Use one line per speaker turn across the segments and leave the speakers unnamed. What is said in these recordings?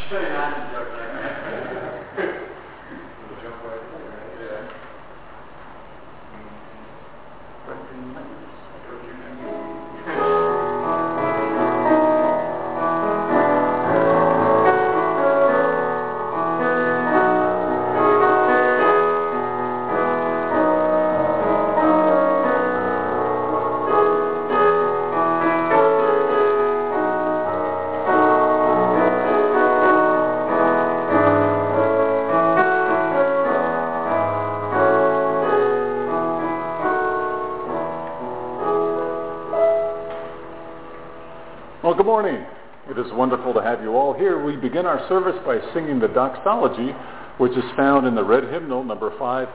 Well, good morning. It is wonderful to have you all here. We begin our service by singing the doxology, which is found in the red hymnal, number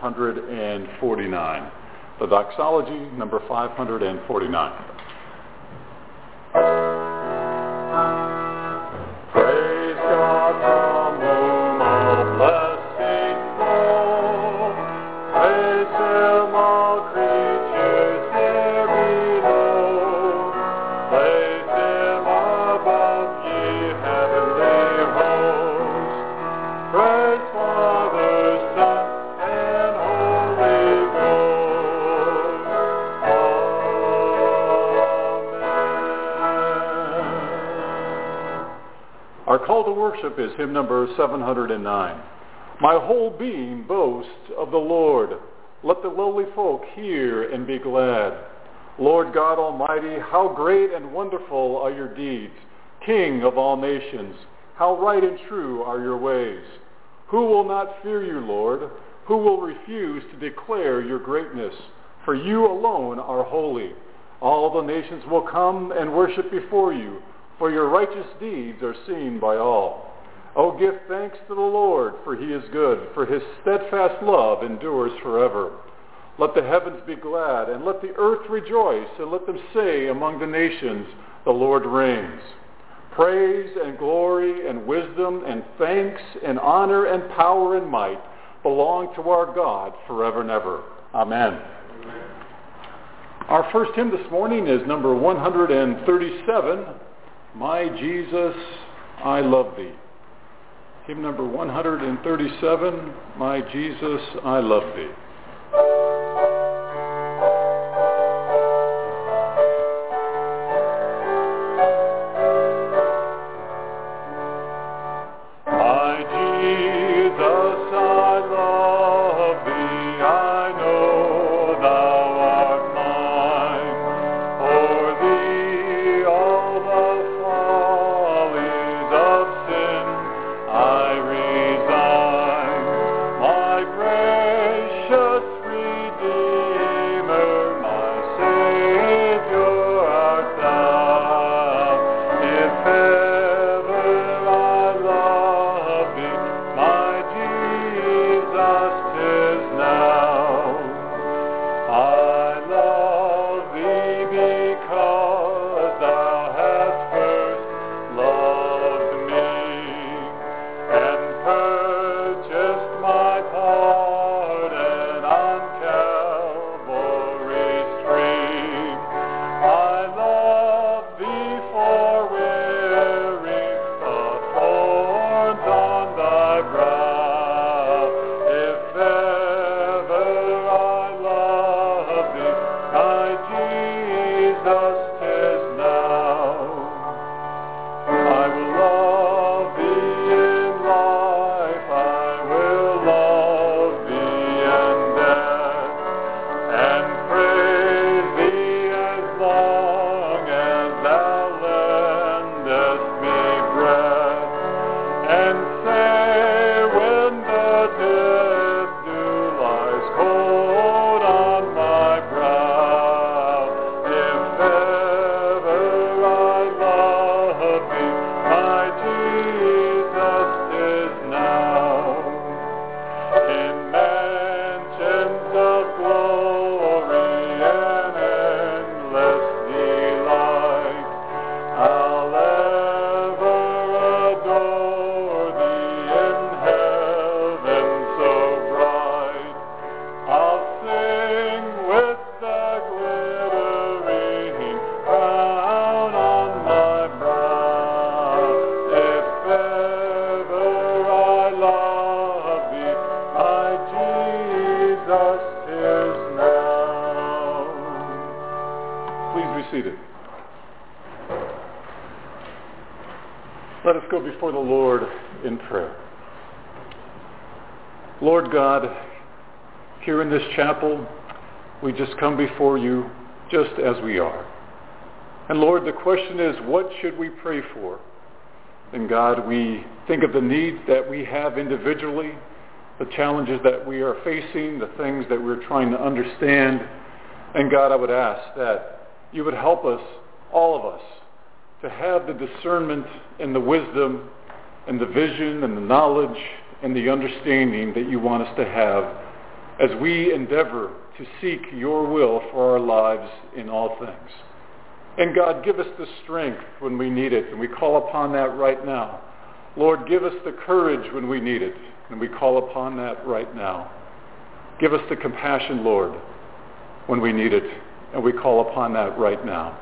549. The doxology, number 549. Praise God from whom all blessings flow. Praise Him, all creatures here below. Praise Him above, ye heavenly hosts. Praise Father, Son, and Holy Ghost. Amen. Our call to worship is hymn number 709. My whole being boasts of the Lord. Let the lowly folk hear and be glad. Lord God Almighty, how great and wonderful are your deeds. King of all nations, how right and true are your ways. Who will not fear you, Lord? Who will refuse to declare your greatness? For you alone are holy. All the nations will come and worship before you, for your righteous deeds are seen by all. Oh, give thanks to the Lord, for he is good, for his steadfast love endures forever. Let the heavens be glad, and let the earth rejoice, and let them say among the nations, the Lord reigns. Praise and glory and wisdom and thanks and honor and power and might belong to our God forever and ever. Amen. Our first hymn this morning is number 137, My Jesus, I Love Thee. Hymn number 137, My Jesus, I Love Thee.
Precious
seated. Let us go before the Lord in prayer. Lord God, here in this chapel, we just come before you just as we are. And Lord, the question is, what should we pray for? And God, we think of the needs that we have individually, the challenges that we are facing, the things that we're trying to understand. And God, I would ask that you would help us, all of us, to have the discernment and the wisdom and the vision and the knowledge and the understanding that you want us to have as we endeavor to seek your will for our lives in all things. And God, give us the strength when we need it, and we call upon that right now. Lord, give us the courage when we need it, and we call upon that right now. Give us the compassion, Lord, when we need it, and we call upon that right now.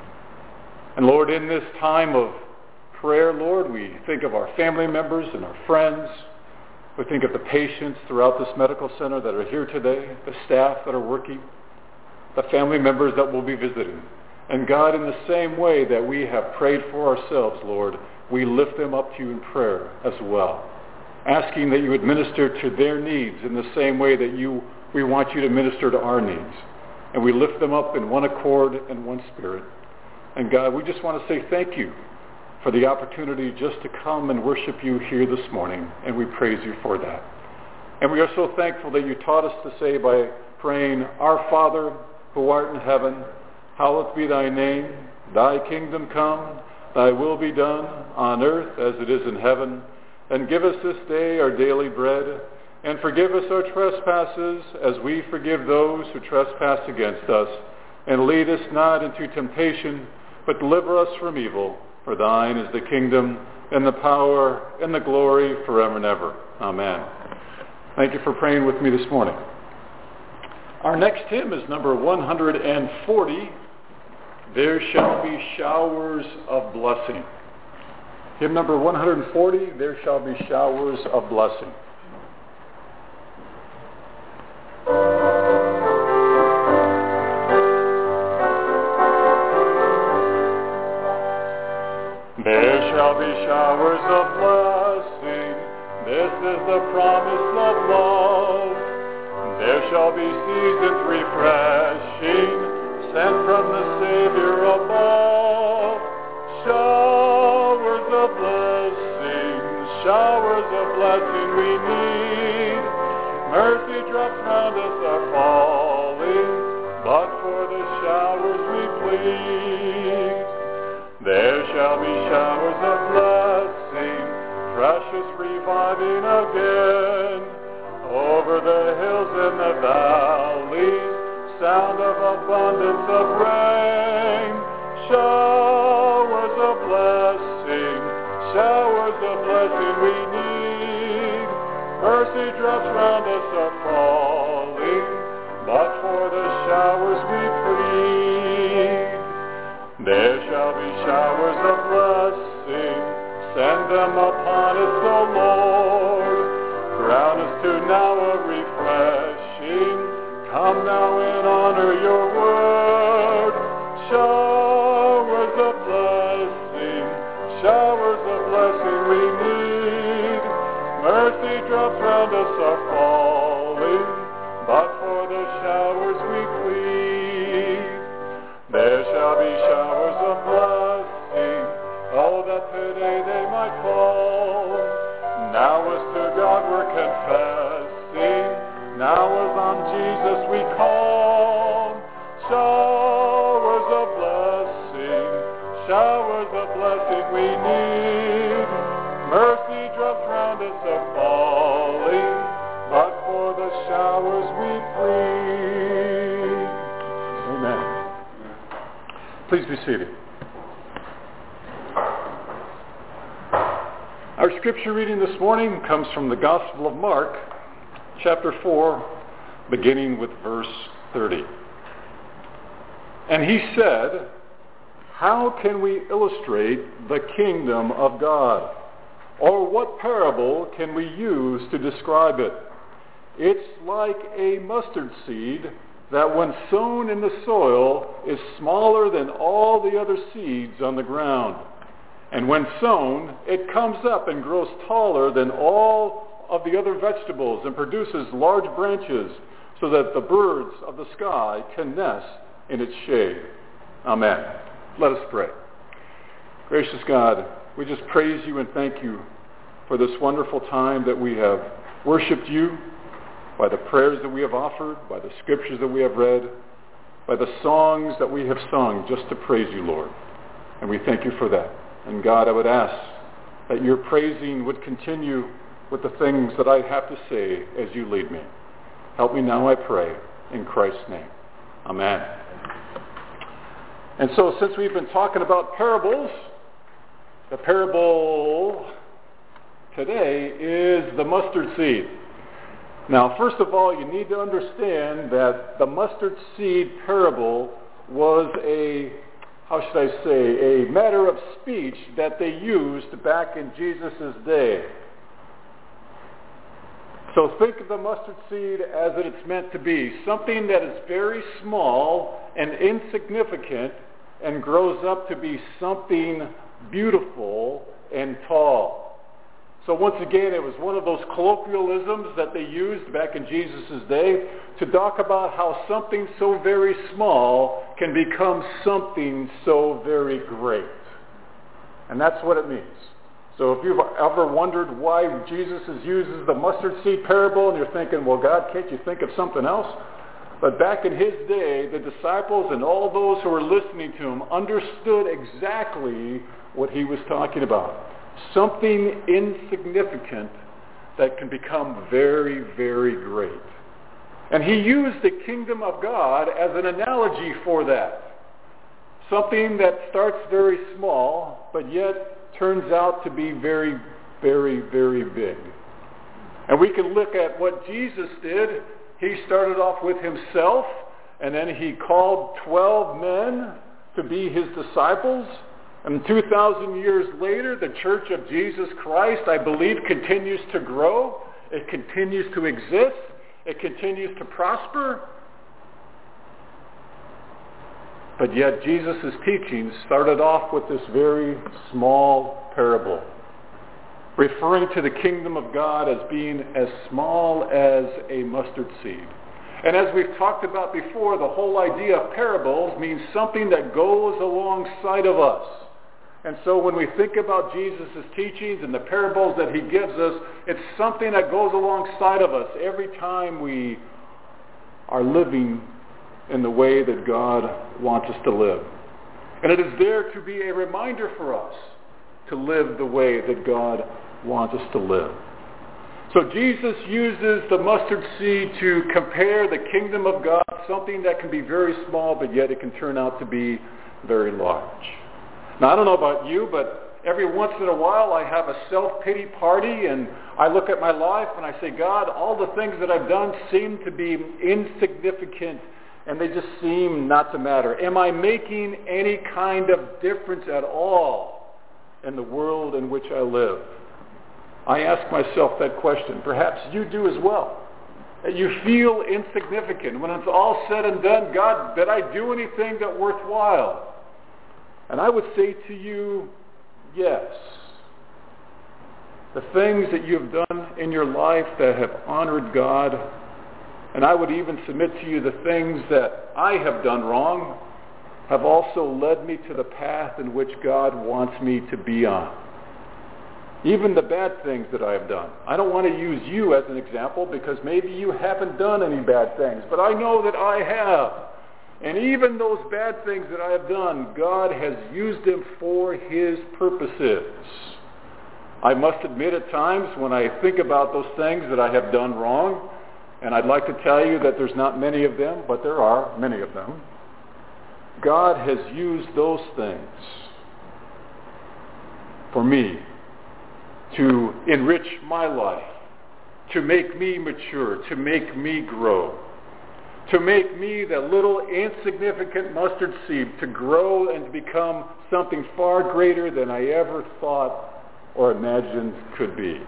And Lord, in this time of prayer, Lord, we think of our family members and our friends. We think of the patients throughout this medical center that are here today, the staff that are working, the family members that will be visiting. And God, in the same way that we have prayed for ourselves, Lord, we lift them up to you in prayer as well, asking that you would minister to their needs in the same way that we want you to minister to our needs. And we lift them up in one accord and one spirit. And God, we just want to say thank you for the opportunity just to come and worship you here this morning, and we praise you for that. And we are so thankful that you taught us to say by praying, Our Father, who art in heaven, hallowed be thy name, thy kingdom come, thy will be done on earth as it is in heaven. And give us this day our daily bread, and forgive us our trespasses as we forgive those who trespass against us. And lead us not into temptation, but deliver us from evil. For thine is the kingdom, and the power, and the glory forever and ever. Amen. Thank you for praying with me this morning. Our next hymn is number 140, There Shall Be Showers of Blessing. Hymn number 140, There Shall Be Showers of Blessing. There shall be showers of blessing, this is the promise of love. There shall be seasons refreshing, sent from the Savior above. Showers of blessing we need. Mercy drops round us are falling, but for the showers we plead. There shall be showers of blessing, precious reviving again. Over the hills and the valleys, sound of abundance of rain. Showers of blessing we need. Mercy drops round us are falling, but for the showers we plead. There shall be showers of blessing, send them upon us, O Lord. Crown us to now a refreshing, come now and honor your word. Showers of blessing we need. Mercy drops round us are falling, but for the showers we plead. There shall be showers of blessing, oh, that today they might fall. Now as to God we're confessing, now as on Jesus we call. Showers of blessing we need. Mercy drops round us are falling, but for the showers we plead. Amen. Please be seated. Our scripture reading this morning comes from the Gospel of Mark, chapter 4, beginning with verse 30. And he said, How can we illustrate the kingdom of God? Or what parable can we use to describe it? It's like a mustard seed that when sown in the soil is smaller than all the other seeds on the ground. And when sown, it comes up and grows taller than all of the other vegetables and produces large branches so that the birds of the sky can nest in its shade. Amen. Let us pray. Gracious God, we just praise you and thank you for this wonderful time that we have worshiped you by the prayers that we have offered, by the scriptures that we have read, by the songs that we have sung just to praise you, Lord. And we thank you for that. And God, I would ask that your praising would continue with the things that I have to say as you lead me. Help me now, I pray, in Christ's name. Amen. And so since we've been talking about parables, the parable today is the mustard seed. Now, first of all, you need to understand that the mustard seed parable was a matter of speech that they used back in Jesus' day. So think of the mustard seed as it's meant to be, something that is very small and insignificant and grows up to be something beautiful and tall. So once again, it was one of those colloquialisms that they used back in Jesus' day to talk about how something so very small can become something so very great. And that's what it means. So if you've ever wondered why Jesus uses the mustard seed parable and you're thinking, well, God, can't you think of something else? But back in his day, the disciples and all those who were listening to him understood exactly what he was talking about. Something insignificant that can become very, very great. And he used the kingdom of God as an analogy for that. Something that starts very small, but yet turns out to be very, very, very big. And we can look at what Jesus did. He started off with himself, and then he called 12 men to be his disciples. And 2,000 years later, the Church of Jesus Christ, I believe, continues to grow. It continues to exist. It continues to prosper. But yet Jesus' teachings started off with this very small parable, referring to the kingdom of God as being as small as a mustard seed. And as we've talked about before, the whole idea of parables means something that goes alongside of us. And so when we think about Jesus' teachings and the parables that he gives us, it's something that goes alongside of us every time we are living in the way that God wants us to live. And it is there to be a reminder for us to live the way that God wants us to live. So Jesus uses the mustard seed to compare the kingdom of God, something that can be very small, but yet it can turn out to be very large. Now, I don't know about you, but every once in a while I have a self-pity party and I look at my life and I say, God, all the things that I've done seem to be insignificant and they just seem not to matter. Am I making any kind of difference at all in the world in which I live? I ask myself that question. Perhaps you do as well. You feel insignificant. When it's all said and done, God, did I do anything that worthwhile? And I would say to you, yes. The things that you've done in your life that have honored God, and I would even submit to you the things that I have done wrong, have also led me to the path in which God wants me to be on. Even the bad things that I have done. I don't want to use you as an example because maybe you haven't done any bad things, but I know that I have. And even those bad things that I have done, God has used them for his purposes. I must admit at times when I think about those things that I have done wrong, and I'd like to tell you that there's not many of them, but there are many of them, God has used those things for me to enrich my life, to make me mature, to make me grow, to make me the little insignificant mustard seed to grow and to become something far greater than I ever thought or imagined could be.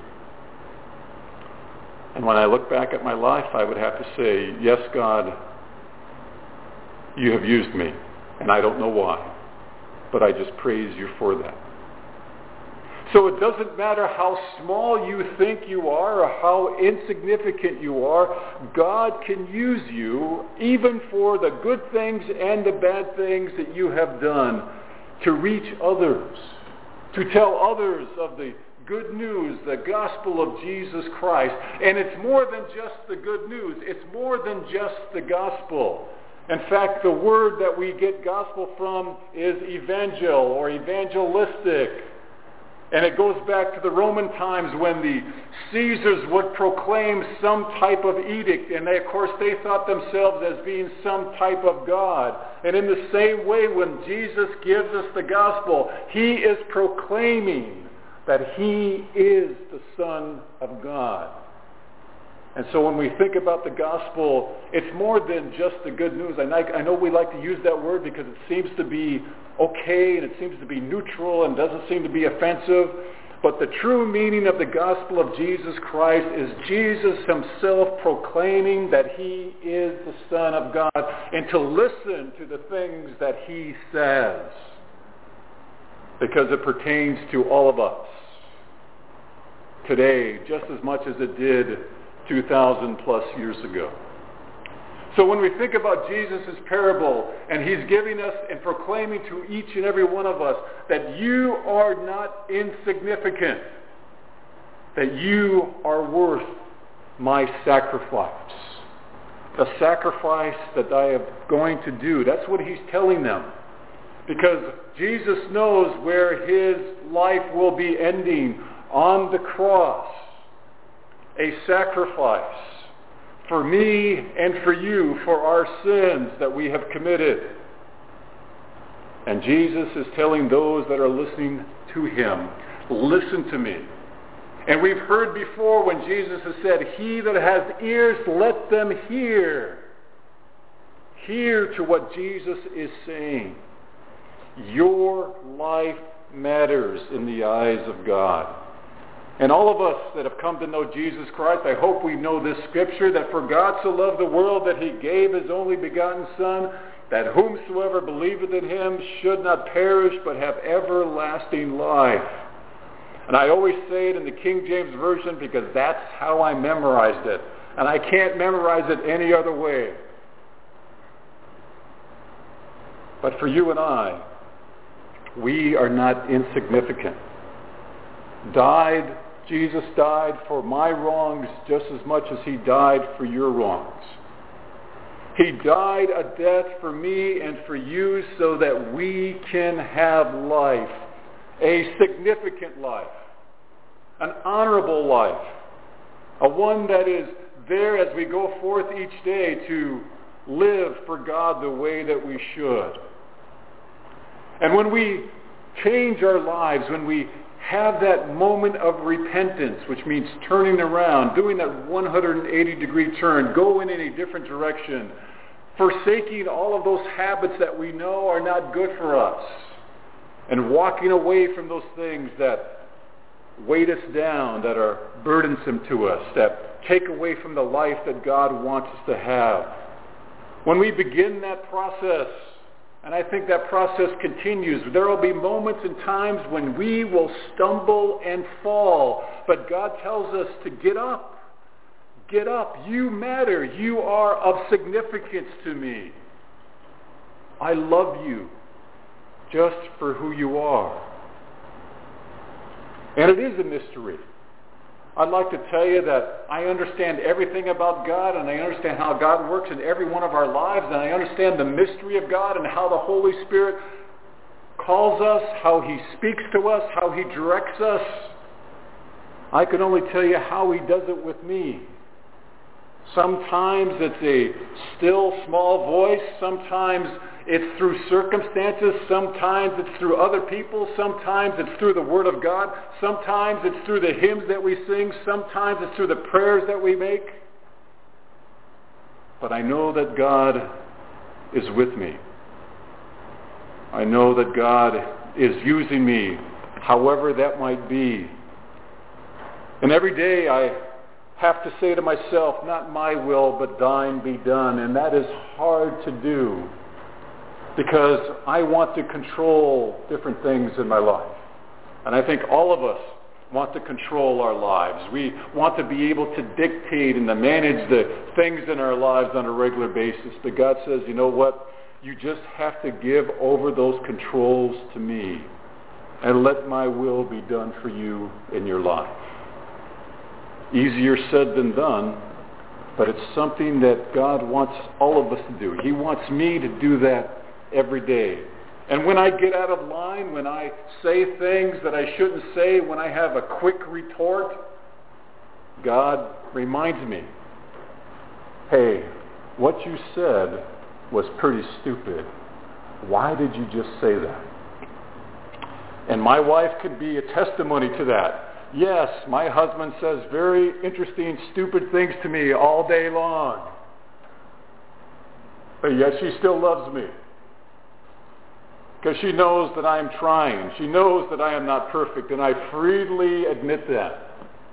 And when I look back at my life, I would have to say, yes, God, You have used me, and I don't know why, but I just praise you for that. So it doesn't matter how small you think you are or how insignificant you are, God can use you even for the good things and the bad things that you have done to reach others, to tell others of the good news, the gospel of Jesus Christ. And it's more than just the good news. It's more than just the gospel. In fact, the word that we get gospel from is evangel or evangelistic. And it goes back to the Roman times when the Caesars would proclaim some type of edict. And they, of course, they thought themselves as being some type of God. And in the same way, when Jesus gives us the gospel, he is proclaiming that he is the Son of God. And so when we think about the gospel, it's more than just the good news. I know we like to use that word because it seems to be okay and it seems to be neutral and doesn't seem to be offensive. But the true meaning of the gospel of Jesus Christ is Jesus himself proclaiming that he is the Son of God and to listen to the things that he says, because it pertains to all of us today just as much as it did 2,000 plus years ago. So when we think about Jesus' parable, and he's giving us and proclaiming to each and every one of us that you are not insignificant, that you are worth my sacrifice, the sacrifice that I am going to do. That's what he's telling them. Because Jesus knows where his life will be ending, on the cross, a sacrifice for me and for you, for our sins that we have committed. And Jesus is telling those that are listening to him, listen to me. And we've heard before when Jesus has said, he that has ears, let them hear. Hear to what Jesus is saying. Your life matters in the eyes of God. And all of us that have come to know Jesus Christ, I hope we know this scripture, that for God so loved the world that he gave his only begotten Son, that whomsoever believeth in him should not perish but have everlasting life. And I always say it in the King James Version because that's how I memorized it. And I can't memorize it any other way. But for you and I, we are not insignificant. Jesus died for my wrongs just as much as he died for your wrongs. He died a death for me and for you so that we can have life, a significant life, an honorable life, a one that is there as we go forth each day to live for God the way that we should. And when we change our lives, when we have that moment of repentance, which means turning around, doing that 180-degree turn, going in a different direction, forsaking all of those habits that we know are not good for us, and walking away from those things that weight us down, that are burdensome to us, that take away from the life that God wants us to have. When we begin that process, and I think that process continues, there will be moments and times when we will stumble and fall. But God tells us to get up. Get up. You matter. You are of significance to me. I love you just for who you are. And it is a mystery. I'd like to tell you that I understand everything about God, and I understand how God works in every one of our lives, and I understand the mystery of God and how the Holy Spirit calls us, how he speaks to us, how he directs us. I can only tell you how he does it with me. Sometimes it's a still, small voice. Sometimes it's through circumstances. Sometimes it's through other people. Sometimes it's through the Word of God. Sometimes it's through the hymns that we sing. Sometimes it's through the prayers that we make. But I know that God is with me. I know that God is using me, however that might be. And every day I have to say to myself, not my will, but thine be done. And that is hard to do. because I want to control different things in my life. And I think all of us want to control our lives. We want to be able to dictate and to manage the things in our lives on a regular basis. But God says, you know what? You just have to give over those controls to me and let my will be done for you in your life. Easier said than done, but it's something that God wants all of us to do. He wants me to do that every day. And when I get out of line, when I say things that I shouldn't say, when I have a quick retort, God reminds me, hey, what you said was pretty stupid. Why did you just say that? And my wife could be a testimony to that. Yes, my husband says very interesting, stupid things to me all day long. But yet she still loves me. Because she knows that I am trying. She knows that I am not perfect, and I freely admit that.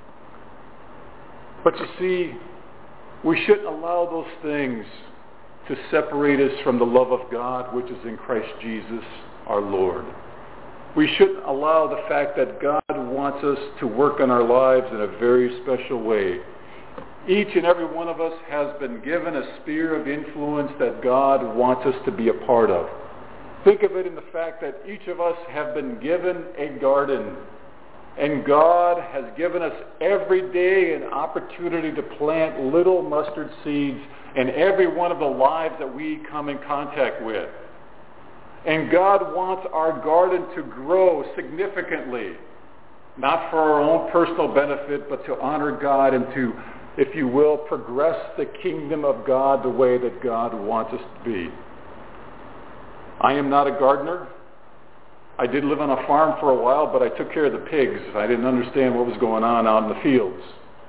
But you see, we shouldn't allow those things to separate us from the love of God, which is in Christ Jesus, our Lord. We shouldn't allow the fact that God wants us to work on our lives in a very special way. Each and every one of us has been given a sphere of influence that God wants us to be a part of. Think of it in the fact that each of us have been given a garden. And God has given us every day an opportunity to plant little mustard seeds in every one of the lives that we come in contact with. And God wants our garden to grow significantly, not for our own personal benefit, but to honor God and to, if you will, progress the kingdom of God the way that God wants us to be. I am not a gardener. I did live on a farm for a while, but I took care of the pigs. I didn't understand what was going on out in the fields.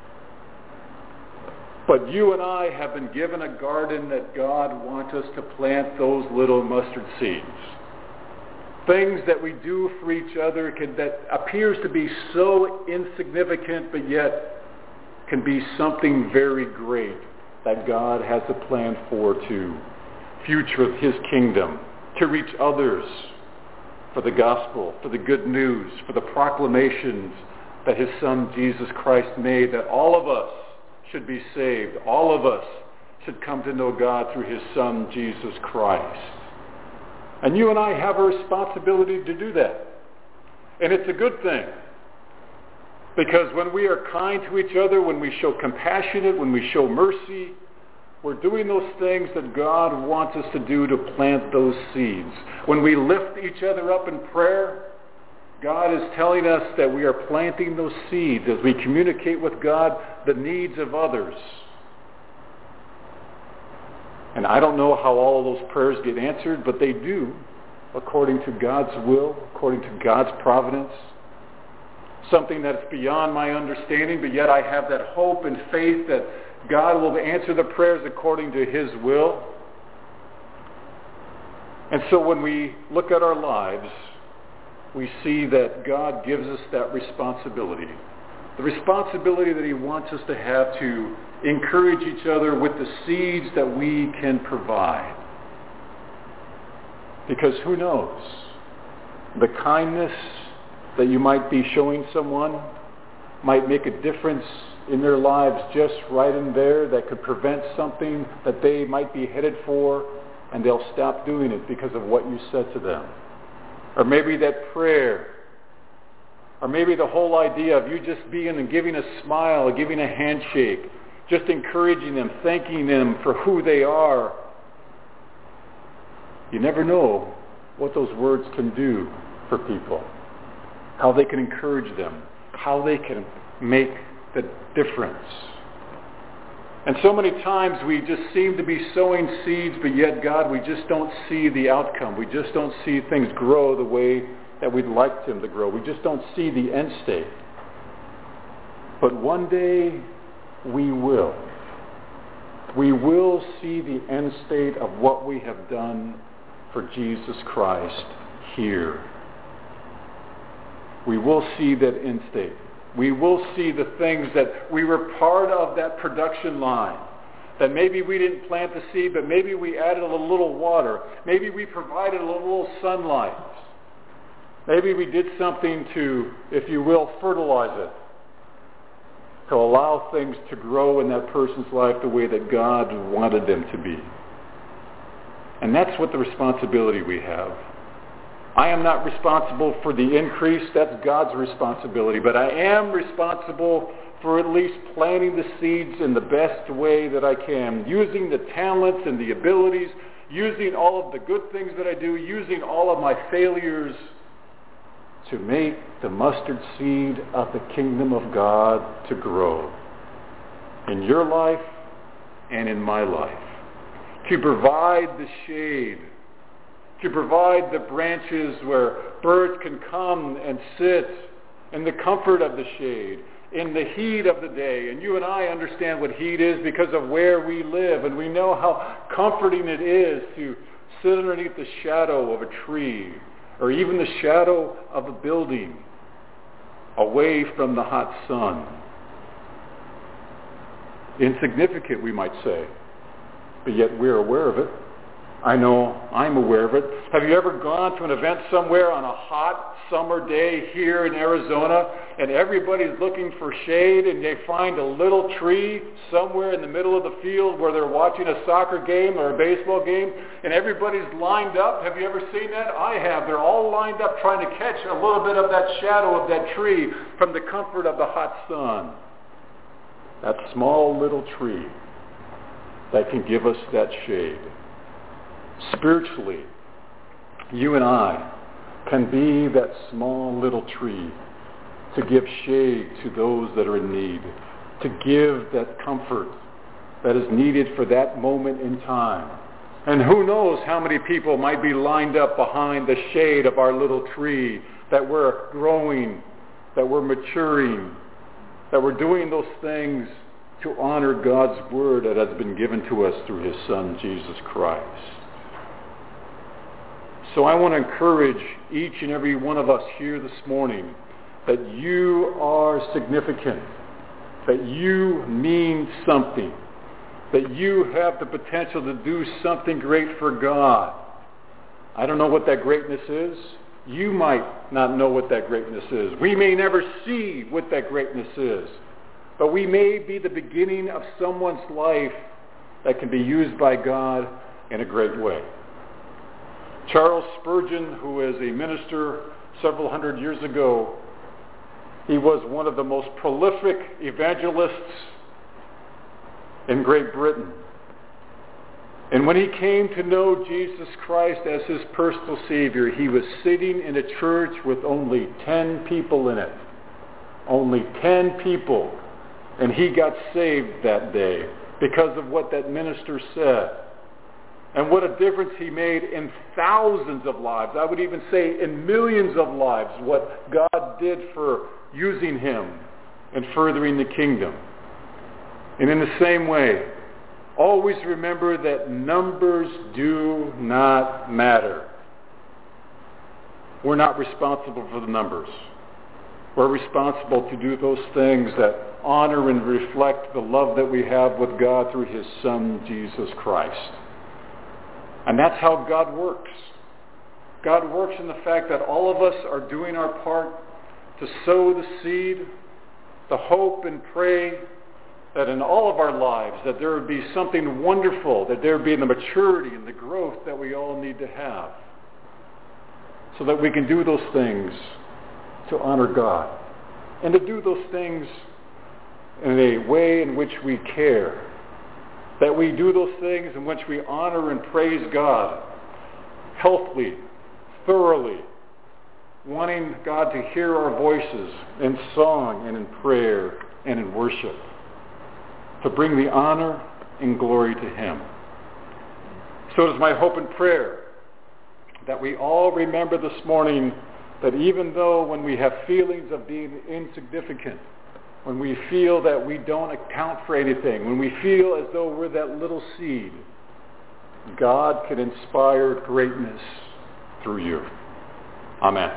But you and I have been given a garden that God wants us to plant those little mustard seeds. Things that we do for each other that appears to be so insignificant, but yet can be something very great that God has a plan for to future of His kingdom, to reach others for the gospel, for the good news, for the proclamations that His Son Jesus Christ made, that all of us should be saved. All of us should come to know God through His Son Jesus Christ. And you and I have a responsibility to do that. And it's a good thing. Because when we are kind to each other, when we show compassion, when we show mercy, we're doing those things that God wants us to do to plant those seeds. When we lift each other up in prayer, God is telling us that we are planting those seeds as we communicate with God the needs of others. And I don't know how all of those prayers get answered, but they do, according to God's will, according to God's providence. Something that's beyond my understanding, but yet I have that hope and faith that God will answer the prayers according to His will. And so when we look at our lives, we see that God gives us that responsibility. The responsibility that He wants us to have to encourage each other with the seeds that we can provide. Because who knows? The kindness that you might be showing someone might make a difference in their lives just right in there that could prevent something that they might be headed for, and they'll stop doing it because of what you said to them. Or maybe that prayer, or maybe the whole idea of you just being and giving a smile, giving a handshake, just encouraging them, thanking them for who they are. You never know what those words can do for people, how they can encourage them, how they can make the difference. And so many times we just seem to be sowing seeds, but yet, God, we just don't see the outcome. We just don't see things grow the way that we'd like them to grow. We just don't see the end state. But one day we will. We will see the end state of what we have done for Jesus Christ here. We will see that end state. We will see the things that we were part of that production line. That maybe we didn't plant the seed, but maybe we added a little water. Maybe we provided a little sunlight. Maybe we did something to, if you will, fertilize it, to allow things to grow in that person's life the way that God wanted them to be. And that's what the responsibility we have. I am not responsible for the increase. That's God's responsibility. But I am responsible for at least planting the seeds in the best way that I can, using the talents and the abilities, using all of the good things that I do, using all of my failures to make the mustard seed of the kingdom of God to grow in your life and in my life, to provide the shade, to provide the branches where birds can come and sit in the comfort of the shade, in the heat of the day. And you and I understand what heat is because of where we live, and we know how comforting it is to sit underneath the shadow of a tree or even the shadow of a building away from the hot sun. Insignificant, we might say, but yet we're aware of it. I know I'm aware of it. Have you ever gone to an event somewhere on a hot summer day here in Arizona and everybody's looking for shade and they find a little tree somewhere in the middle of the field where they're watching a soccer game or a baseball game and everybody's lined up? Have you ever seen that? I have. They're all lined up trying to catch a little bit of that shadow of that tree from the comfort of the hot sun. That small little tree that can give us that shade. Spiritually, you and I can be that small little tree to give shade to those that are in need, to give that comfort that is needed for that moment in time. And who knows how many people might be lined up behind the shade of our little tree, that we're growing, that we're maturing, that we're doing those things to honor God's word that has been given to us through his Son, Jesus Christ. So I want to encourage each and every one of us here this morning that you are significant, that you mean something, that you have the potential to do something great for God. I don't know what that greatness is. You might not know what that greatness is. We may never see what that greatness is, but we may be the beginning of someone's life that can be used by God in a great way. Charles Spurgeon, who was a minister several hundred years ago, he was one of the most prolific evangelists in Great Britain. And when he came to know Jesus Christ as his personal Savior, he was sitting in a church with only 10 people in it. Only 10 people. And he got saved that day because of what that minister said. And what a difference he made in thousands of lives. I would even say in millions of lives, what God did for using him and furthering the kingdom. And in the same way, always remember that numbers do not matter. We're not responsible for the numbers. We're responsible to do those things that honor and reflect the love that we have with God through his Son, Jesus Christ. And that's how God works. God works in the fact that all of us are doing our part to sow the seed, to hope and pray that in all of our lives that there would be something wonderful, that there would be the maturity and the growth that we all need to have, so that we can do those things to honor God and to do those things in a way in which we care. That we do those things in which we honor and praise God healthily, thoroughly, wanting God to hear our voices in song and in prayer and in worship, to bring the honor and glory to him. So it is my hope and prayer that we all remember this morning that even though when we have feelings of being insignificant, when we feel that we don't account for anything, when we feel as though we're that little seed, God can inspire greatness through you. Amen.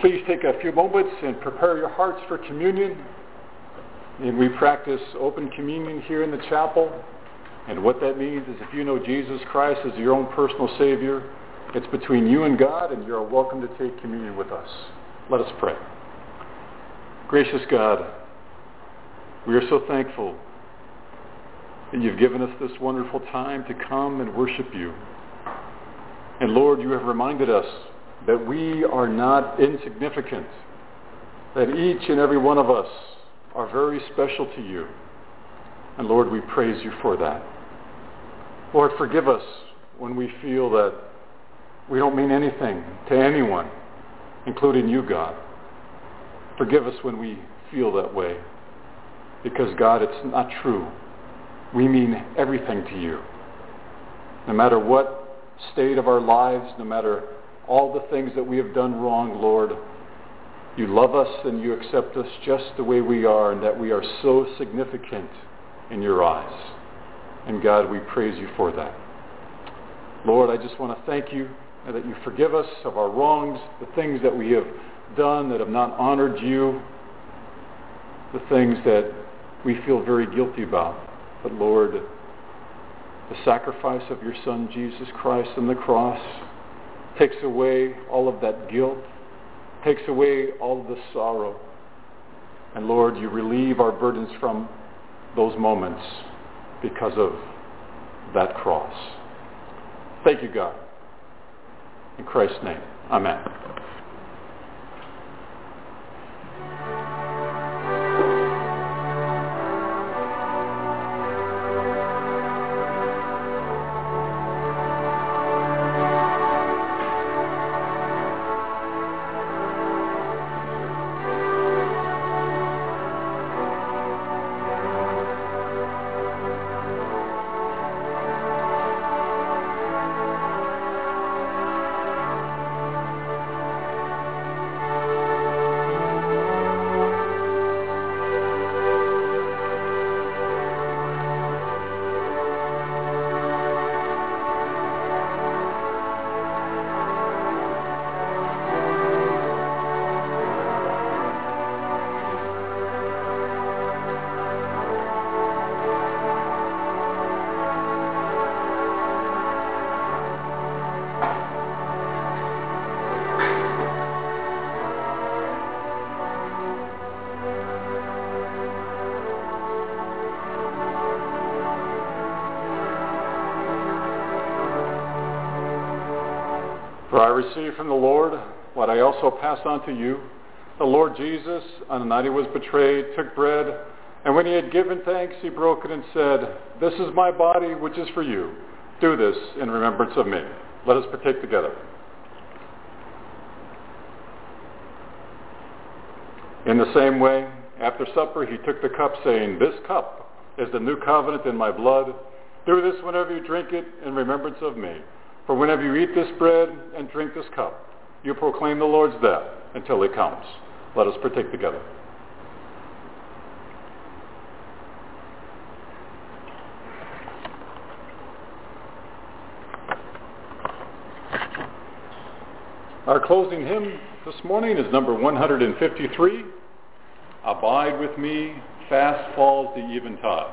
Please take a few moments and prepare your hearts for communion. And we practice open communion here in the chapel. And what that means is if you know Jesus Christ as your own personal Savior, it's between you and God, and you're welcome to take communion with us. Let us pray. Gracious God, we are so thankful that you've given us this wonderful time to come and worship you. And Lord, you have reminded us that we are not insignificant, that each and every one of us are very special to you. And Lord, we praise you for that. Lord, forgive us when we feel that we don't mean anything to anyone, including you, God. Forgive us when we feel that way, because God, it's not true. We mean everything to you. No matter what state of our lives, no matter all the things that we have done wrong, Lord, you love us and you accept us just the way we are, and that we are so significant in your eyes. And God, we praise you for that. Lord, I just want to thank you that you forgive us of our wrongs, the things that we have done that have not honored you, the things that we feel very guilty about. But Lord, the sacrifice of your Son, Jesus Christ, on the cross takes away all of that guilt, takes away all of the sorrow. And Lord, you relieve our burdens from those moments because of that cross. Thank you, God. In Christ's name, amen. For I received from the Lord what I also passed on to you. The Lord Jesus, on the night he was betrayed, took bread, and when he had given thanks, he broke it and said, "This is my body, which is for you. Do this in remembrance of me." Let us partake together. In the same way, after supper, he took the cup, saying, "This cup is the new covenant in my blood. Do this whenever you drink it in remembrance of me. For whenever you eat this bread and drink this cup, you proclaim the Lord's death until he comes." Let us partake together. Our closing hymn this morning is number 153, "Abide with me, fast falls the eventide."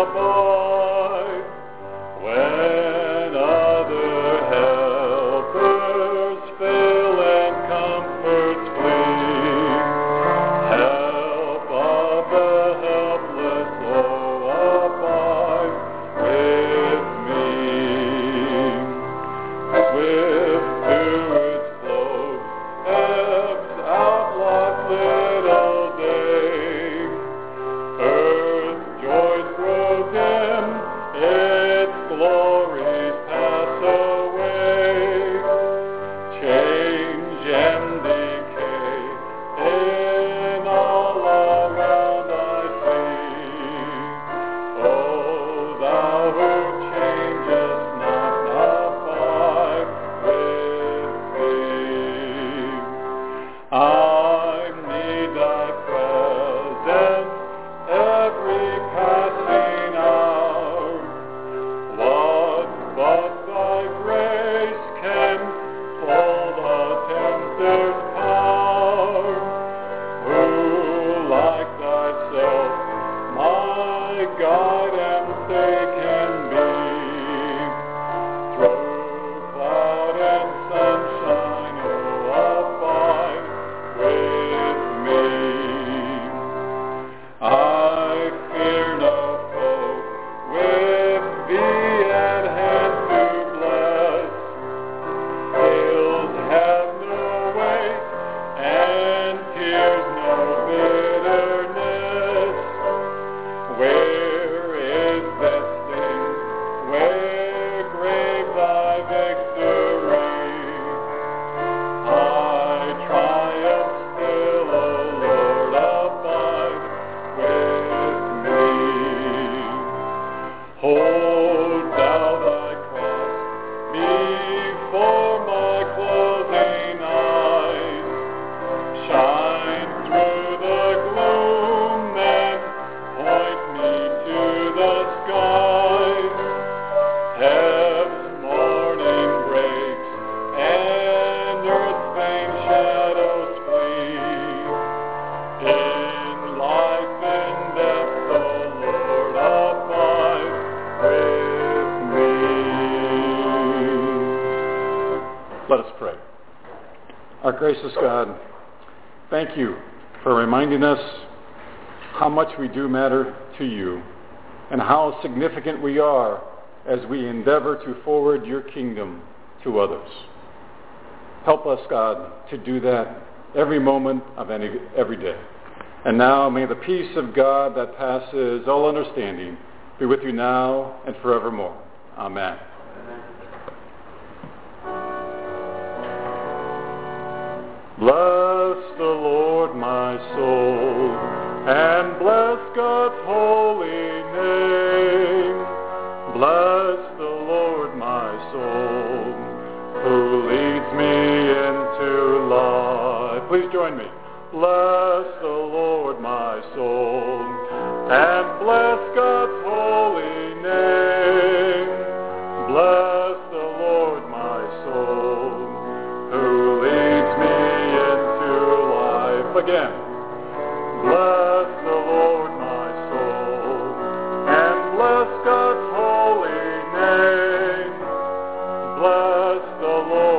When other helpers hears no bitterness. Where is that sting? Where grave thy victory? I triumph still, O Lord, abide with me. Hold thou thy cross before my closing eyes. Shine through the gloom, then point me to the skies. Heaven's morning breaks, and earth's vain shadows flee. In life and death, the Lord abides with me. Let us pray. Our gracious God, thank you for reminding us how much we do matter to you and how significant we are as we endeavor to forward your kingdom to others. Help us, God, to do that every moment of every day. And now may the peace of God that passes all understanding be with you now and forevermore. Amen. Bless the Lord, my soul, and bless God's holy name. Bless the Lord, my soul, who leads me into life. Please join me. Bless the Lord, my soul, and bless God's holy name. Bless the Lord, my soul, who leads me into life. Again. Bless the Lord, my soul, and bless God's holy name. Bless the Lord.